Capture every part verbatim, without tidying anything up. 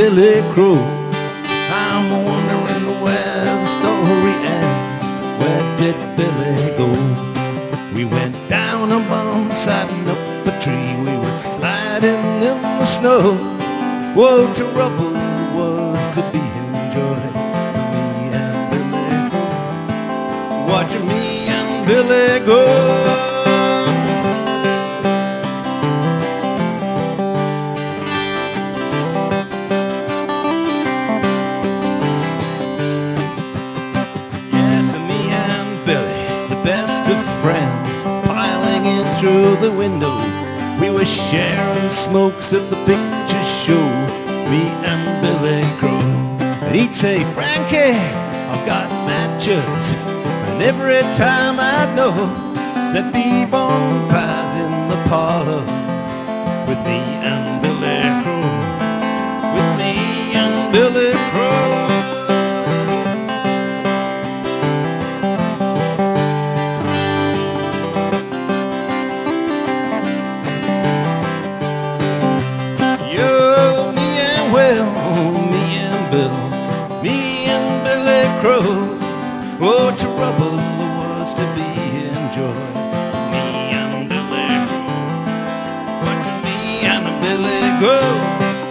Billy Crow. I'm wondering where the story ends. Where did Billy go? We went down a bum, siding up a tree. We were sliding in the snow. Whoa, trouble was to be enjoyed. Me and Billy Crow, watching me and Billy go. Friends piling in through the window, we were sharing smokes at the picture show, me and Billy Crow. And he'd say, Frankie, I've got matches, and every time I'd know there'd be bonfires in the parlor with me and Billy Crow, with me and Billy Crow. Crow, oh, trouble was to be enjoyed. Me and Billy Crow, watching me and Billy go.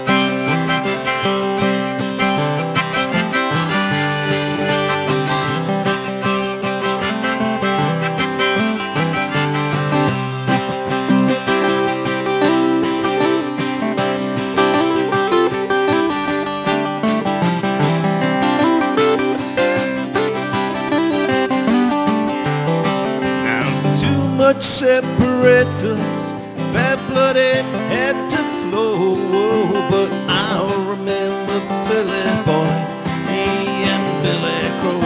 Much separates us, bad blood it had to flow, but I'll remember Billy boy, me and Billy Crow.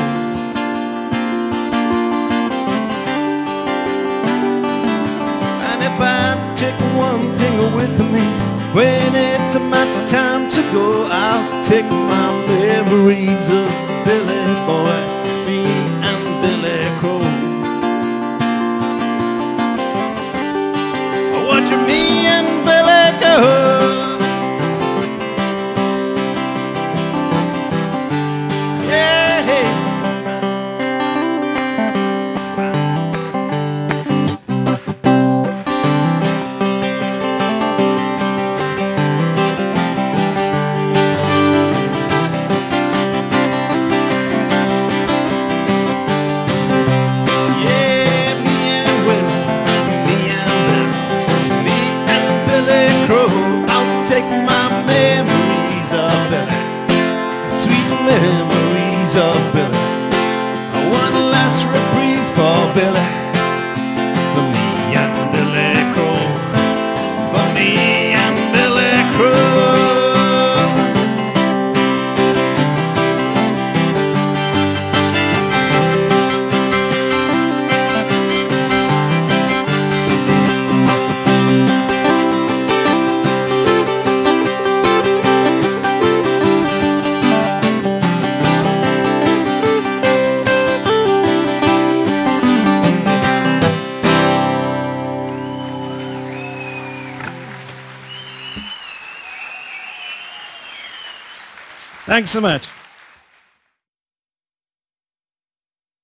And if I take one thing with me when it's my time to go, I'll take my memories of Billy boy, me and Billy Crow. Watching me and Billy go. Memories of Billy, one last reprise for Billy, for me and Billy Crow, for me and Billy Crow. Thanks so much.